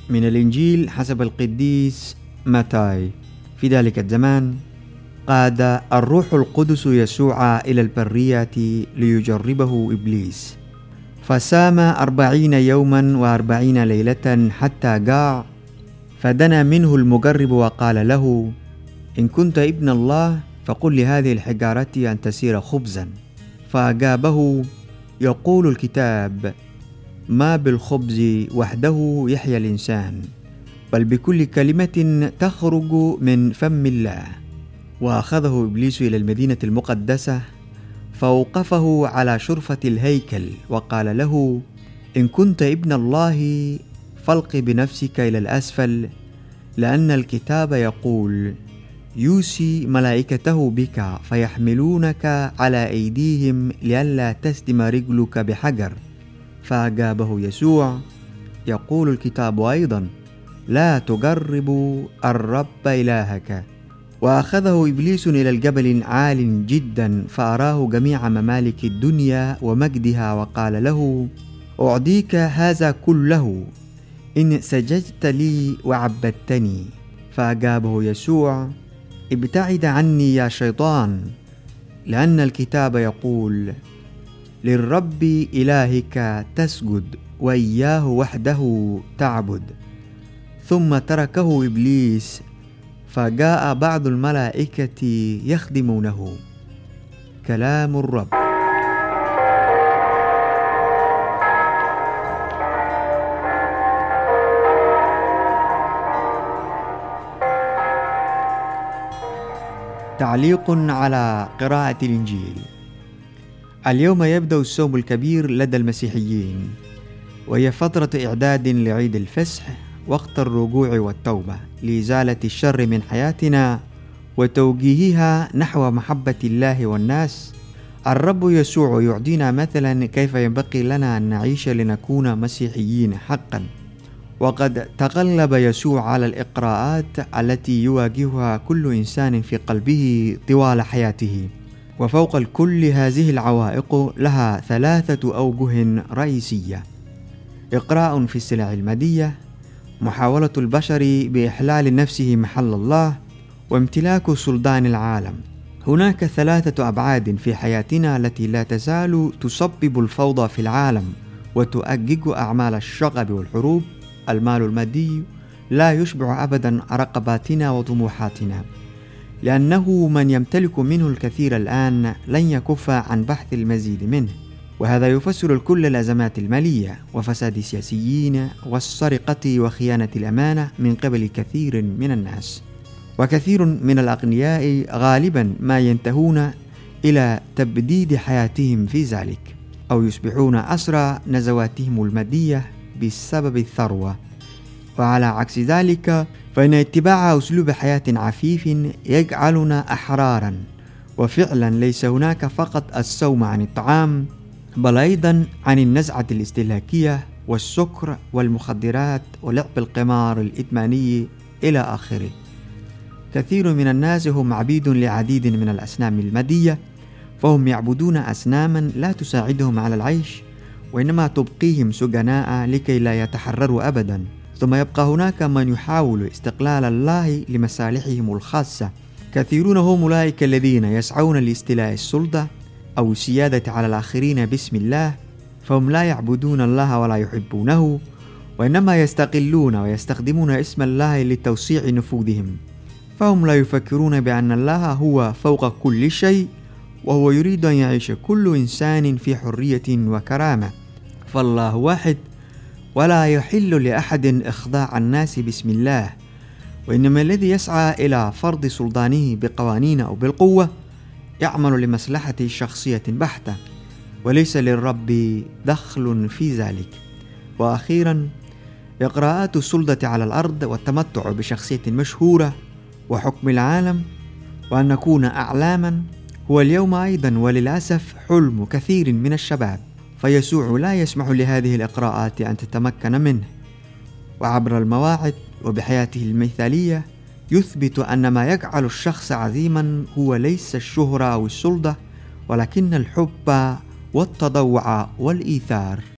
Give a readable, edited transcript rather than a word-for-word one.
من الإنجيل حسب القديس متى. في ذلك الزمان قاد الروح القدس يسوع إلى البرية ليجربه إبليس، فسام 40 يوما و40 ليلة حتى جاع، فدنا منه المجرب وقال له: إن كنت ابن الله فقل لهذه الحجارة أن تسير خبزا. فأجابه: يقول الكتاب: ما بالخبز وحده يحيى الإنسان، بل بكل كلمة تخرج من فم الله. وأخذه إبليس إلى المدينة المقدسة، فأوقفه على شرفة الهيكل وقال له: إن كنت ابن الله فالق بنفسك إلى الأسفل، لأن الكتاب يقول: يوصي ملائكته بك فيحملونك على أيديهم لئلا تسدم رجلك بحجر. فأجابه يسوع: يقول الكتاب أيضا: لا تجربوا الرب إلهك. وأخذه إبليس إلى الجبل عال جدا، فأراه جميع ممالك الدنيا ومجدها، وقال له: أعطيك هذا كله إن سجدت لي وعبدتني. فأجابه يسوع: ابتعد عني يا شيطان، لأن الكتاب يقول: للرب إلهك تسجد وإياه وحده تعبد. ثم تركه إبليس، فجاء بعض الملائكة يخدمونه. كلام الرب. تعليق على قراءة الإنجيل. اليوم يبدأ الصوم الكبير لدى المسيحيين، وهي فترة إعداد لعيد الفصح، وقت الرجوع والتوبة لإزالة الشر من حياتنا وتوجيهها نحو محبة الله والناس. الرب يسوع يعطينا مثلا كيف ينبغي لنا أن نعيش لنكون مسيحيين حقا. وقد تغلب يسوع على الإقراءات التي يواجهها كل إنسان في قلبه طوال حياته، وفوق الكل هذه العوائق لها 3 أوجه رئيسية: إقراء في السلع المادية، محاولة البشر بإحلال نفسه محل الله، وامتلاك سلطان العالم. هناك 3 أبعاد في حياتنا التي لا تزال تسبب الفوضى في العالم وتؤجج أعمال الشغب والحروب. المال المادي لا يشبع أبدا رغباتنا وطموحاتنا، لأنه من يمتلك منه الكثير الآن لن يكف عن بحث المزيد منه، وهذا يفسر كل الأزمات المالية وفساد السياسيين والسرقة وخيانة الأمانة من قبل كثير من الناس. وكثير من الأغنياء غالبا ما ينتهون إلى تبديد حياتهم في ذلك، أو يصبحون أسرى نزواتهم المادية بسبب الثروة. وعلى عكس ذلك، فإن اتباع أسلوب حياة عفيف يجعلنا أحرارا. وفعلا ليس هناك فقط الصوم عن الطعام، بل أيضا عن النزعة الاستهلاكية والسكر والمخدرات ولعب القمار الإدماني إلى آخره. كثير من الناس هم عبيد لعديد من الأصنام المادية، فهم يعبدون أصناما لا تساعدهم على العيش، وإنما تبقيهم سجناء لكي لا يتحرروا أبدا. ثم يبقى هناك من يحاول استقلال الله لمصالحهم الخاصة. كثيرون هم أولئك الذين يسعون لاستيلاء السلطة أو السيادة على الآخرين باسم الله، فهم لا يعبدون الله ولا يحبونه، وإنما يستقلون ويستخدمون اسم الله لتوسيع نفوذهم. فهم لا يفكرون بأن الله هو فوق كل شيء، وهو يريد أن يعيش كل إنسان في حرية وكرامة. فالله واحد، ولا يحل لأحد إخضاع الناس باسم الله، وإنما الذي يسعى إلى فرض سلطانه بقوانين أو بالقوة يعمل لمصلحة شخصية بحتة، وليس للرب دخل في ذلك. وأخيرا، إقراءات السلطة على الأرض والتمتع بشخصية مشهورة وحكم العالم وأن نكون أعلاما هو اليوم أيضا وللأسف حلم كثير من الشباب. فيسوع لا يسمح لهذه الإقراءات أن تتمكن منه، وعبر المواعظ وبحياته المثالية يثبت أن ما يجعل الشخص عظيما هو ليس الشهرة أو السلطة، ولكن الحب والتضوع والإيثار.